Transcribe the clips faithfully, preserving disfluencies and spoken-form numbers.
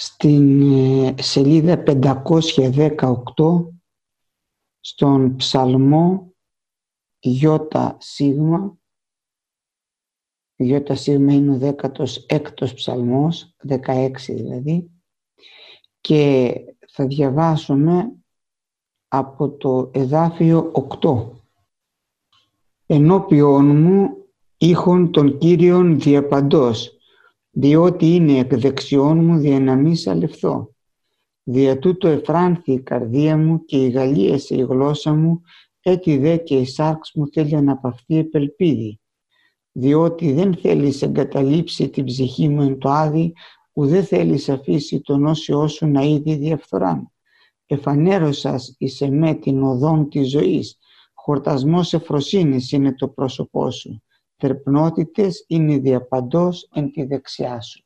στην ε, σελίδα πεντακόσια δεκαοκτώ, στον ψαλμό Ιώτα Σίγμα. Ιώτα Σίγμα είναι ο δέκατος έκτος ψαλμός, δεκαέξι δηλαδή, και θα διαβάσουμε από το εδάφιο οκτώ. Ενώπιον μου ήχον τον Κύριον διαπαντός, διότι είναι εκ δεξιών μου δια να μη σαλευθώ. Δια τούτο εφράνθη η καρδία μου και ηγαλίασε η γλώσσα μου, έτι δε και η σάρξ μου θέλει αναπαυθεί επελπίδη. Διότι δεν θέλεις εγκαταλείψει την ψυχή μου εν το άδει, που δεν θέλεις αφήσει τον όσιό σου να είδει διαφθοράν. Εφανέρωσας εις εμέ την οδόν της ζωής, χορτασμός ευφροσύνης είναι το πρόσωπό σου, τερπνότητες είναι διαπαντός εν τη δεξιά σου.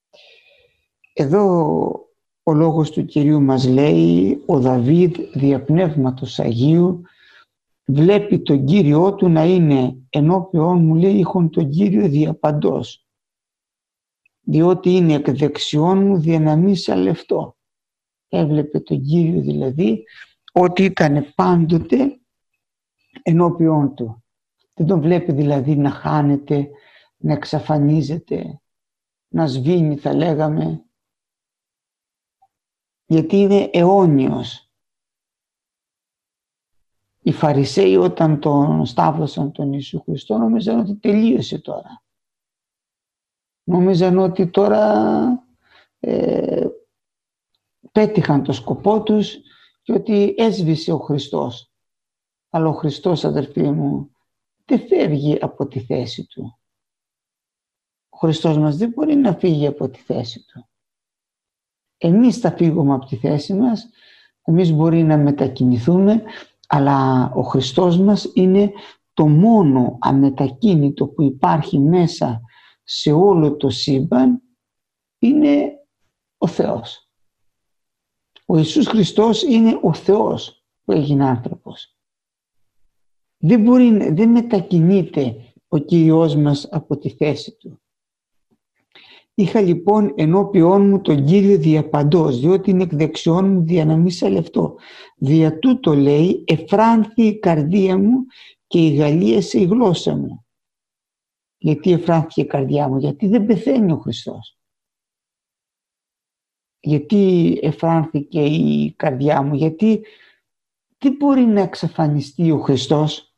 Εδώ ο λόγος του Κυρίου μας λέει, ο Δαβίδ δια Πνεύματος Αγίου βλέπει τον Κύριό του να είναι ενώπιον μου, λέει, είχον τον Κύριο διαπαντός, διότι είναι εκ δεξιών μου δια να μη σαλευτώ. Έβλεπε τον Κύριο δηλαδή ότι ήταν πάντοτε ενώπιον του. Δεν τον βλέπει δηλαδή να χάνεται, να εξαφανίζεται, να σβήνει θα λέγαμε, γιατί είναι αιώνιος. Οι Φαρισαίοι όταν τον σταύρωσαν τον Ιησού Χριστό νομίζαν ότι τελείωσε τώρα. Νομίζαν ότι τώρα ε, πέτυχαν το σκοπό τους και ότι έσβησε ο Χριστός. Αλλά ο Χριστός, αδερφοί μου, δεν φεύγει από τη θέση του. Ο Χριστός μας δεν μπορεί να φύγει από τη θέση του. Εμείς θα φύγουμε από τη θέση μας, εμείς μπορεί να μετακινηθούμε, αλλά ο Χριστός μας είναι το μόνο αμετακίνητο που υπάρχει μέσα σε όλο το σύμπαν, είναι ο Θεός. Ο Ιησούς Χριστός είναι ο Θεός που έγινε άνθρωπος. Δεν μπορεί, δεν μετακινείται ο Κύριος μας από τη θέση του. Είχα λοιπόν ενώπιόν μου τον Κύριο διαπαντός, διότι είναι εκ δεξιών μου δια να μη σαλευτώ. Δια τούτο, λέει, εφράνθη η καρδία μου και ηγαλίασε η γλώσσα μου. Γιατί εφράνθηκε η καρδιά μου? Γιατί δεν πεθαίνει ο Χριστός. Γιατί εφράνθηκε η καρδιά μου? Γιατί δεν μπορεί να εξαφανιστεί ο Χριστός.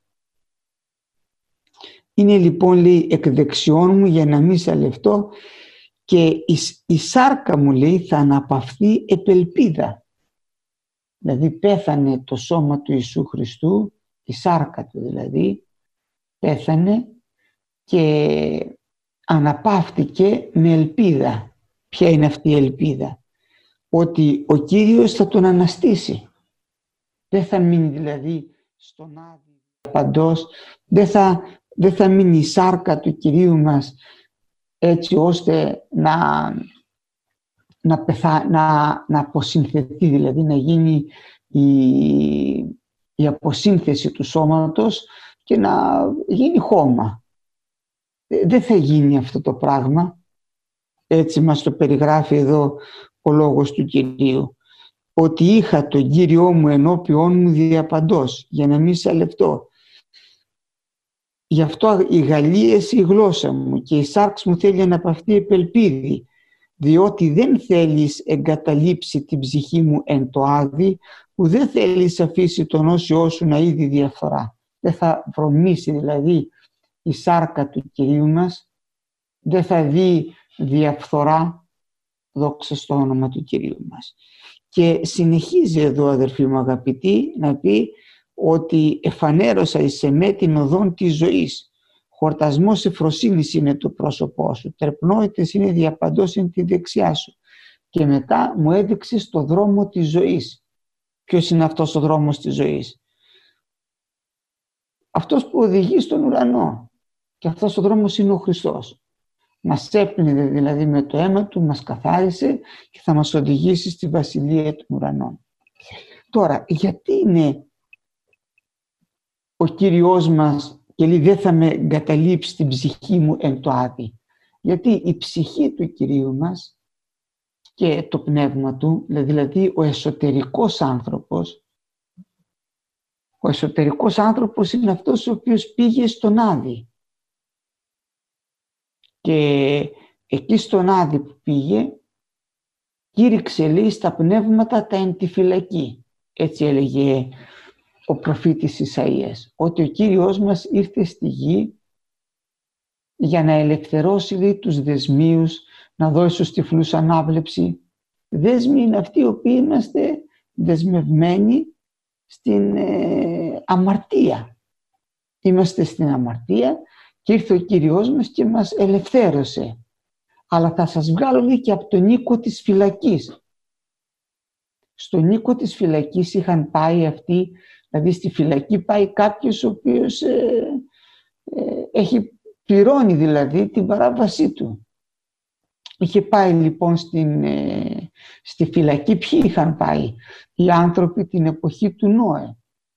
Είναι λοιπόν, λέει, εκ δεξιών μου για να μη σαλευτώ, και η, η σάρκα μου, λέει, θα αναπαυθεί επελπίδα. Δηλαδή πέθανε το σώμα του Ιησού Χριστού, η σάρκα του δηλαδή, πέθανε και αναπαύτηκε με ελπίδα. Ποια είναι αυτή η ελπίδα? Ότι ο Κύριος θα τον αναστήσει. Δεν θα μείνει δηλαδή στον άδειο παντός, δεν θα, δεν θα μείνει η σάρκα του Κυρίου μας έτσι ώστε να, να, πεθα, να, να αποσυνθεθεί, δηλαδή να γίνει η, η αποσύνθεση του σώματος και να γίνει χώμα. Δεν θα γίνει αυτό το πράγμα. Έτσι μας το περιγράφει εδώ ο λόγος του Κυρίου. Ότι είχα τον Κύριό μου ενώπιόν μου διαπαντός, για να μην σαλευτώ. Γι' αυτό ηγαλίασε η γλώσσα μου και η σάρξ μου θέλει να αναπαυθεί επελπίδη, διότι δεν θέλεις εγκαταλείψει την ψυχή μου εν το άδει, που δεν θέλεις αφήσει τον όσιό σου να είδει διαφθορά. Δεν θα βρωμίσει δηλαδή η σάρκα του Κυρίου μας, δεν θα δει διαφθορά, δόξα στο όνομα του Κυρίου μας. Και συνεχίζει εδώ, αδερφοί μου αγαπητοί, να πει ότι εφανέρωσα εις εμέ την οδόν της ζωής. Χορτασμός ευφροσύνης είναι το πρόσωπό σου. Τερπνότητες είναι διαπαντός εν τη δεξιά σου. Και μετά μου έδειξες το δρόμο της ζωής. Ποιος είναι αυτός ο δρόμος της ζωής? Αυτός που οδηγεί στον ουρανό. Και αυτός ο δρόμος είναι ο Χριστός. Μας έπλυνε δηλαδή με το αίμα του, μας καθάρισε και θα μας οδηγήσει στη βασιλεία των ουρανών. Τώρα, γιατί είναι ο Κύριος μας και λέει δεν θα με εγκαταλείψει την ψυχή μου εν το άδει? Γιατί η ψυχή του Κυρίου μας και το πνεύμα του, δηλαδή ο εσωτερικός άνθρωπος. Ο εσωτερικός άνθρωπος είναι αυτός ο οποίος πήγε στον Άδη. Και εκεί στον Άδη που πήγε, κήρυξε, λέει, στα πνεύματα τα εν τη φυλακή. Έτσι έλεγε ο προφήτης Ισαΐας, ότι ο Κύριος μας ήρθε στη γη για να ελευθερώσει, λέει, τους δεσμίους, να δώσει στους τυφλούς ανάβλεψη. Δέσμοι είναι αυτοί οι οποίοι είμαστε δεσμευμένοι στην ε, αμαρτία. Είμαστε στην αμαρτία και ήρθε ο Κύριος μας και μας ελευθέρωσε. Αλλά θα σας βγάλω, λέει, και από τον οίκο της φυλακής. Στον οίκο της φυλακής είχαν πάει αυτοί, δηλαδή στη φυλακή πάει κάποιος ο οποίος ε, ε, έχει πληρώνει δηλαδή την παράβασή του. Είχε πάει λοιπόν στην, ε, στη φυλακή. Ποιοι είχαν πάει? Οι άνθρωποι την εποχή του Νόε,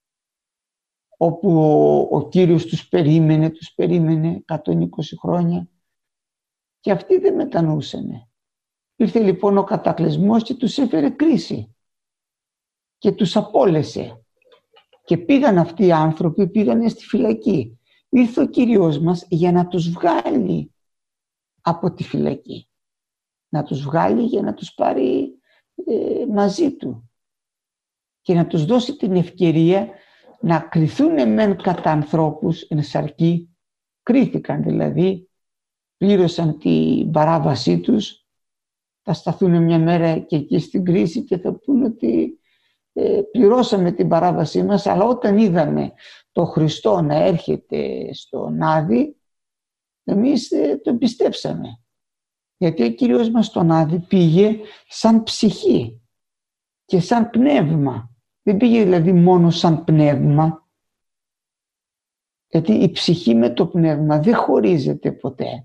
όπου ο, ο Κύριος τους περίμενε, τους περίμενε εκατόν είκοσι χρόνια και αυτοί δεν μετανοούσαν. Ήρθε λοιπόν ο κατακλυσμός και τους έφερε κρίση και τους απόλυσε. Και πήγαν αυτοί οι άνθρωποι, πήγαν στη φυλακή. Ήρθε ο Κύριος μας για να τους βγάλει από τη φυλακή. Να τους βγάλει για να τους πάρει ε, μαζί του. Και να τους δώσει την ευκαιρία να κριθούν μεν κατά ανθρώπους εν σαρκή. Κρίθηκαν δηλαδή, πλήρωσαν την παράβασή τους. Θα σταθούν μια μέρα και εκεί στην κρίση και θα πούνε ότι ε, πληρώσαμε την παράβασή μας, αλλά όταν είδαμε το Χριστό να έρχεται στον Άδη, εμείς ε, τον πιστέψαμε. Γιατί ο Κύριος μας στον Άδη πήγε σαν ψυχή και σαν πνεύμα. Δεν πήγε δηλαδή μόνο σαν πνεύμα, γιατί η ψυχή με το πνεύμα δεν χωρίζεται ποτέ.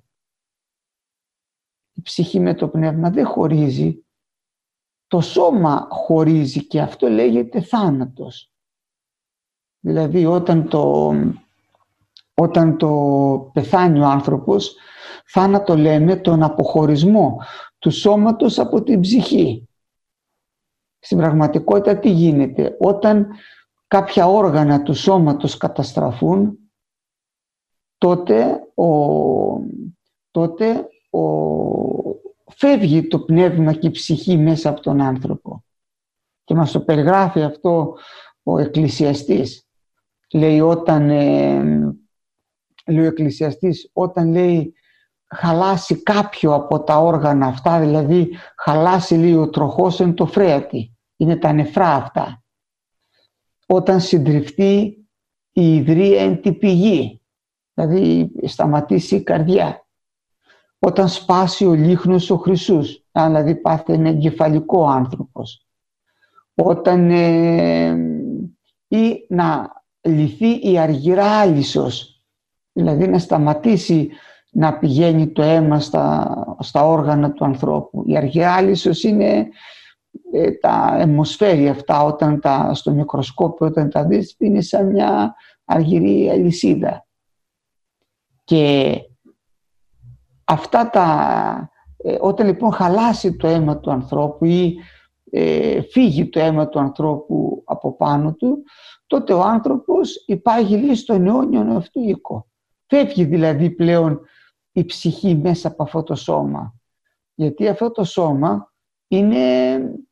Η ψυχή με το πνεύμα δεν χωρίζει. Το σώμα χωρίζει και αυτό λέγεται θάνατος. Δηλαδή όταν το, όταν το πεθάνει ο άνθρωπος, θάνατο λέμε τον αποχωρισμό του σώματος από την ψυχή. Στην πραγματικότητα τι γίνεται? Όταν κάποια όργανα του σώματος καταστραφούν, τότε, ο, τότε ο, φεύγει το πνεύμα και η ψυχή μέσα από τον άνθρωπο. Και μας το περιγράφει αυτό ο Εκκλησιαστής. Λέει όταν, ε, λέει ο Εκκλησιαστής, όταν λέει χαλάσει κάποιο από τα όργανα αυτά, δηλαδή χαλάσει, λέει, ο τροχός εν το φρέατη, είναι τα νεφρά αυτά. Όταν συντριφτεί η ιδρία εν τη πηγή, δηλαδή σταματήσει η καρδιά. Όταν σπάσει ο λίχνος ο χρυσούς, δηλαδή πάθει ένα εγκεφαλικό άνθρωπος. Όταν ε, ή να λυθεί η αργυρά άλυσος, δηλαδή να σταματήσει να πηγαίνει το αίμα στα, στα όργανα του ανθρώπου. Η αργυρά άλυσος είναι ε, τα αιμοσφαίρια αυτά, όταν τα, στο μικροσκόπιο όταν τα δεις, είναι σαν μια αργυρή αλυσίδα. Και αυτά τα, ε, όταν λοιπόν χαλάσει το αίμα του ανθρώπου ή ε, φύγει το αίμα του ανθρώπου από πάνω του, τότε ο άνθρωπος υπάγει, λέει, στον αιώνιον αυτού οίκο. Φεύγει δηλαδή πλέον η ψυχή μέσα από αυτό το σώμα. Γιατί αυτό το σώμα είναι,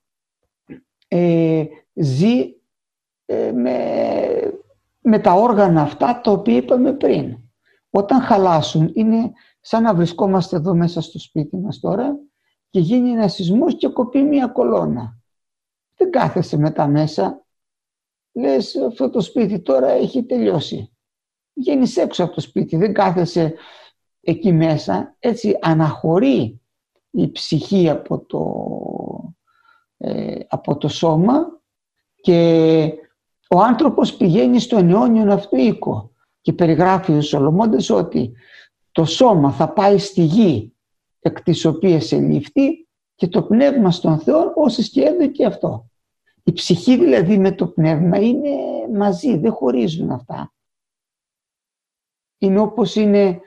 ε, ζει ε, με, με τα όργανα αυτά τα οποία είπαμε πριν. Όταν χαλάσουν, είναι σαν να βρισκόμαστε εδώ μέσα στο σπίτι μας τώρα και γίνει ένα σεισμός και κοπεί μια κολόνα. Δεν κάθεσαι μετά μέσα, λες αυτό το σπίτι τώρα έχει τελειώσει. Βγαίνεις έξω από το σπίτι, δεν κάθεσαι εκεί μέσα. Έτσι αναχωρεί η ψυχή από το, ε, από το σώμα και ο άνθρωπος πηγαίνει στον αιώνιον αυτού οίκο. Και περιγράφει ο Σολομώντας ότι το σώμα θα πάει στη γη εκ της οποίας ελήφθη και το πνεύμα στον Θεό όσες και έδω και αυτό. Η ψυχή δηλαδή με το πνεύμα είναι μαζί, δεν χωρίζουν αυτά. Είναι όπως είναι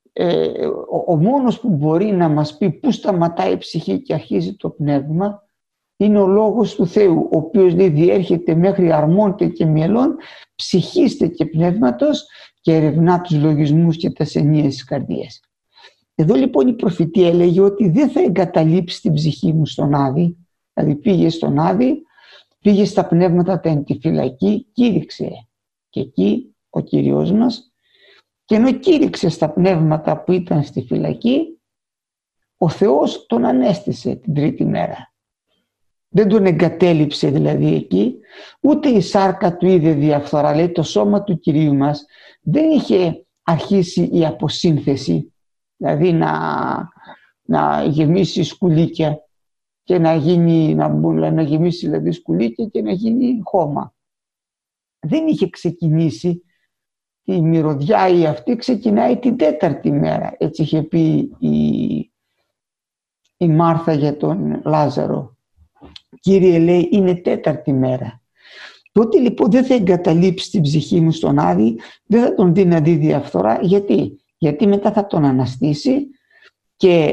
ε, ο, ο μόνος που μπορεί να μας πει πού σταματάει η ψυχή και αρχίζει το πνεύμα είναι ο Λόγος του Θεού, ο οποίος λέει διέρχεται μέχρι αρμόντε και μυελών, ψυχίστε και πνεύματος και ερευνά τους λογισμούς και τα ενίες της καρδίας. Εδώ λοιπόν η προφητεία έλεγε ότι δεν θα εγκαταλείψει την ψυχή μου στον Άδη, δηλαδή πήγε στον Άδη, πήγε στα πνεύματα τα εν τη φυλακή, κήρυξε και εκεί ο Κύριος μας, και ενώ κήρυξε στα πνεύματα που ήταν στη φυλακή, ο Θεός τον ανέστησε την τρίτη μέρα. Δεν τον εγκατέλειψε δηλαδή εκεί, ούτε η σάρκα του είδε διαφθορά. Λέει το σώμα του Κυρίου μας δεν είχε αρχίσει η αποσύνθεση, δηλαδή να, να γεμίσει σκουλίκια και να γίνει, να, να γεμίσει δηλαδή σκουλίκια και να γίνει χώμα. Δεν είχε ξεκινήσει. Η μυρωδιά η αυτή ξεκινάει την τέταρτη μέρα. Έτσι είχε πει η, η Μάρθα για τον Λάζαρο. Κύριε, λέει, είναι τέταρτη μέρα. Τότε λοιπόν δεν θα εγκαταλείψει την ψυχή μου στον Άδη, δεν θα τον δει να δει διαφθορά. Γιατί? Γιατί μετά θα τον αναστήσει και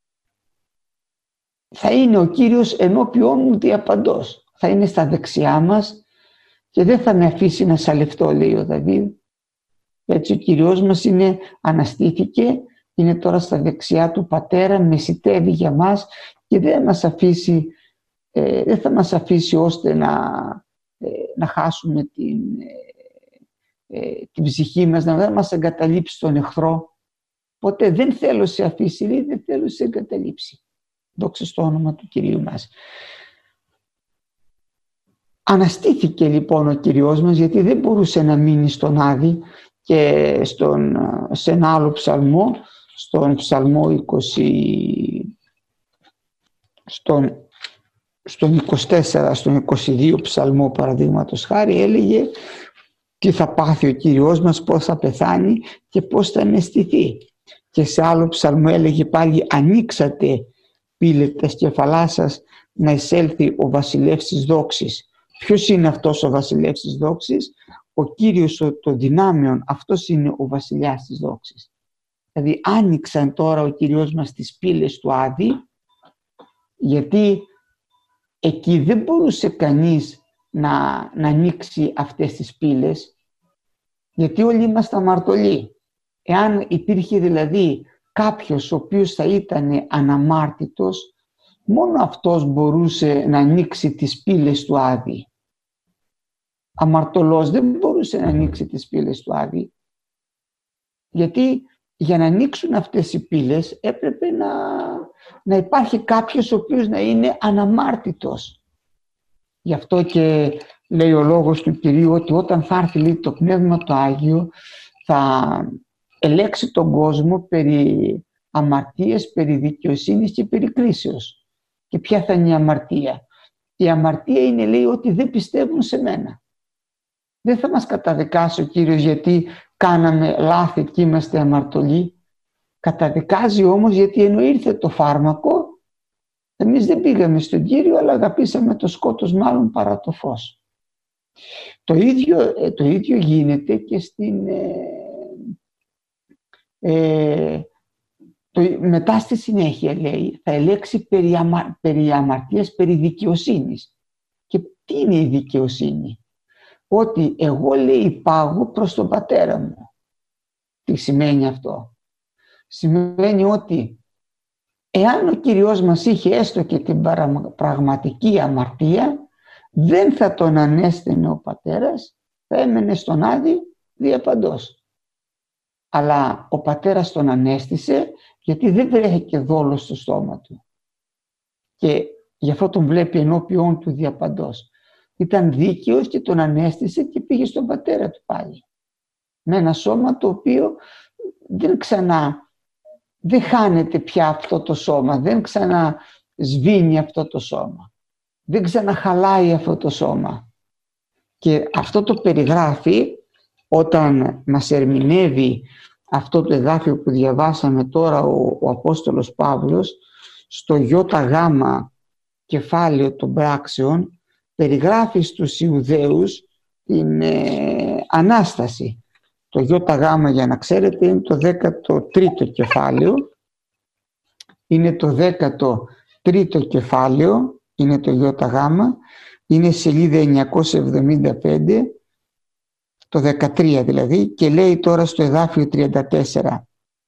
θα είναι ο Κύριος ενώπιόν μου διαπαντός. Θα είναι στα δεξιά μας και δεν θα με αφήσει να σαλευτώ, λέει ο Δαβίδ. Έτσι ο Κύριος μας είναι, αναστήθηκε, είναι τώρα στα δεξιά του Πατέρα, μεσιτεύει για μας και δεν, μας αφήσει, ε, δεν θα μας αφήσει ώστε να, ε, να χάσουμε την, ε, ε, την ψυχή μας, να δεν μας εγκαταλείψει τον εχθρό. Οπότε δεν θέλω σε αφήσει, λέει, δεν θέλω σε εγκαταλείψει. Δόξα στο όνομα του Κυρίου μας. Αναστήθηκε λοιπόν ο Κύριος μας, γιατί δεν μπορούσε να μείνει στον Άδη, και στον, σε ένα άλλο ψαλμό, στον ψαλμό είκοσι, στον, στον είκοσι τέσσερα, στον είκοσι δύο ψαλμό παραδείγματος χάρη, έλεγε τι θα πάθει ο Κύριος μας, πώς θα πεθάνει και πώς θα αναισθηθεί. Και σε άλλο ψαλμό έλεγε πάλι ανοίξατε πύλες κεφαλά σας να εισέλθει ο βασιλεύς της δόξης. Ποιος είναι αυτός ο βασιλεύς της δόξης? Ο Κύριος των δυνάμεων, αυτός είναι ο βασιλιάς της δόξης. Δηλαδή άνοιξαν τώρα ο Κύριος μας τις πύλες του Άδη, γιατί εκεί δεν μπορούσε κανείς να, να ανοίξει αυτές τις πύλες, γιατί όλοι είμαστε αμαρτωλοί. Εάν υπήρχε δηλαδή κάποιος ο οποίος θα ήταν αναμάρτητος, μόνο αυτός μπορούσε να ανοίξει τις πύλες του Άδη. Αμαρτωλός δεν μπορούσε να ανοίξει τις πύλες του Άδη, γιατί για να ανοίξουν αυτές οι πύλες έπρεπε να, να υπάρχει κάποιος ο οποίος να είναι αναμάρτητος. Γι' αυτό και λέει ο λόγος του Κυρίου ότι όταν θα έρθει, λέει, το Πνεύμα το Άγιο, θα ελέξει τον κόσμο περί αμαρτίας, περί δικαιοσύνης και περί κρίσεως. Και ποια θα είναι η αμαρτία? Η αμαρτία είναι, λέει, ότι δεν πιστεύουν σε μένα. Δεν θα μας καταδικάσει ο Κύριος γιατί κάναμε λάθη και είμαστε αμαρτωλοί. Καταδικάζει όμως γιατί ενώ ήρθε το φάρμακο, εμείς δεν πήγαμε στον Κύριο, αλλά αγαπήσαμε το σκότος μάλλον παρά το φως. Το ίδιο, το ίδιο γίνεται και στην... Ε, ε, το, μετά στη συνέχεια λέει θα ελέξει περί, αμα, περί αμαρτίας, περί δικαιοσύνης. Και τι είναι η δικαιοσύνη? Ότι εγώ, λέει, πάγω προς τον Πατέρα μου. Τι σημαίνει αυτό? Σημαίνει ότι εάν ο Κύριος μας είχε έστω και την πραγματική αμαρτία, δεν θα τον ανέστηνε ο Πατέρας, θα έμενε στον Άδη διαπαντός. Αλλά ο Πατέρας τον ανέστησε γιατί δεν βρέθηκε δόλο στο στόμα του. Και γι' αυτό τον βλέπει ενώπιον του διαπαντός. Ήταν δίκαιος και τον ανέστησε και πήγε στον Πατέρα του πάλι. Με ένα σώμα το οποίο δεν ξανά, δεν χάνεται πια αυτό το σώμα, δεν ξανά σβήνει αυτό το σώμα. Δεν ξαναχαλάει αυτό το σώμα. Και αυτό το περιγράφει όταν μας ερμηνεύει αυτό το εδάφιο που διαβάσαμε τώρα ο, ο Απόστολος Παύλος στο γιώτα γάμα κεφάλαιο των πράξεων. Περιγράφει στους Ιουδαίους την ε, Ανάσταση. Το ΙΓ, για να ξέρετε, είναι το δέκατο τρίτο κεφάλαιο. Είναι το δέκατο τρίτο κεφάλαιο, είναι το ΙΓ, είναι σελίδα εννιακόσια εβδομήντα πέντε, το δεκατρία δηλαδή, και λέει τώρα στο εδάφιο τριάντα τέσσερα: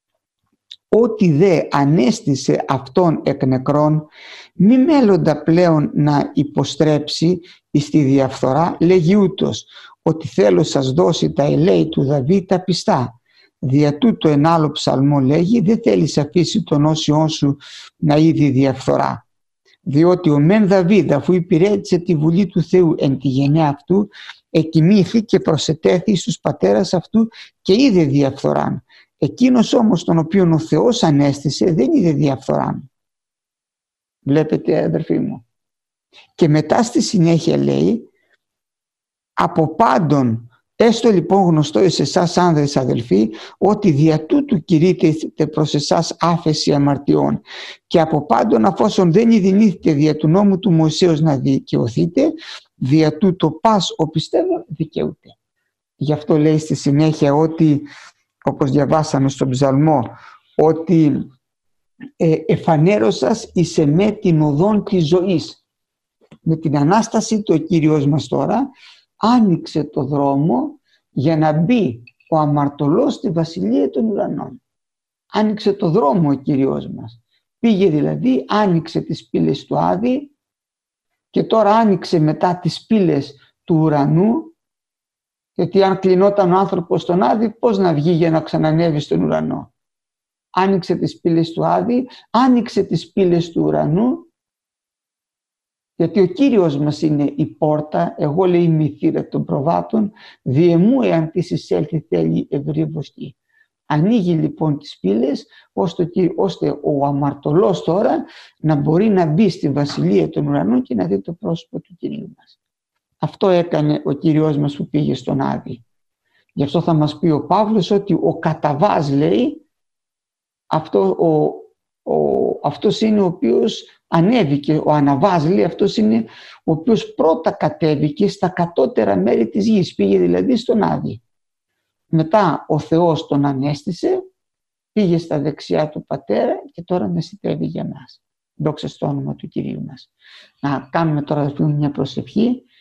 «Ότι δε ανέστησε αυτόν εκ νεκρών, μη μέλλοντα πλέον να υποστρέψει εις τη διαφθορά, λέγει ούτως, ότι θέλω σας δώσει τα ελέη του Δαβίδ τα πιστά. Δια τούτο εν άλλο ψαλμό λέγει, δεν θέλεις αφήσει τον όσιόν σου να είδει διαφθορά. Διότι ο μεν Δαβίδ, αφού υπηρέτησε τη βουλή του Θεού εν τη γενιά αυτού, εκοιμήθη και προσετέθη στους πατέρας αυτού και είδε διαφθοράν. Εκείνος όμως τον οποίον ο Θεός ανέστησε δεν είδε διαφθοράν». Βλέπετε, αδερφοί μου. Και μετά στη συνέχεια λέει: «Από πάντων, έστω λοιπόν γνωστό εις εσάς άνδρες αδελφοί, ότι δια τούτου κηρύττεται προς εσάς άφεση αμαρτιών, και από πάντων, αφόσον δεν ειδηνήθητε δια του νόμου του Μωυσέως να δικαιωθείτε, δια τούτο πας ο πιστεύων δικαιούται». Γι' αυτό λέει στη συνέχεια ότι, όπως διαβάσαμε στον ψαλμό, ότι ε, «εφανέρωσας εις εμέ την οδόν της ζωής». Με την Ανάσταση του ο Κύριος μας τώρα άνοιξε το δρόμο για να μπει ο αμαρτωλός στη Βασιλεία των Ουρανών. Άνοιξε το δρόμο ο Κύριος μας. Πήγε δηλαδή, άνοιξε τις πύλες του Άδη και τώρα άνοιξε μετά τις πύλες του ουρανού, γιατί αν κλεινόταν ο άνθρωπος στον Άδη, πώς να βγει για να ξανανεύει στον ουρανό. Άνοιξε τις πύλες του Άδη, άνοιξε τις πύλες του ουρανού, γιατί ο Κύριος μας είναι η πόρτα. «Εγώ», λέει, «είμαι η θύρα των προβάτων, διεμού εάν της εισέλθει θέλει ευρύ βοσκή». Ανοίγει λοιπόν τις πύλες, ώστε, ώστε ο αμαρτωλός τώρα να μπορεί να μπει στη Βασιλεία των Ουρανών και να δει το πρόσωπο του Κυρίου μας. Αυτό έκανε ο Κύριος μας που πήγε στον Άδη. Γι' αυτό θα μας πει ο Παύλος ότι ο καταβάς, λέει, αυτό, ο, ο, αυτός είναι ο οποίος ανέβηκε, ο αναβάς, λέει, αυτός είναι ο οποίος πρώτα κατέβηκε στα κατώτερα μέρη της γης, πήγε δηλαδή στον Άδη. Μετά ο Θεός τον ανέστησε, πήγε στα δεξιά του Πατέρα και τώρα μεσητεύει για μας. Δόξα στο όνομα του Κυρίου μας. Να κάνουμε τώρα μια προσευχή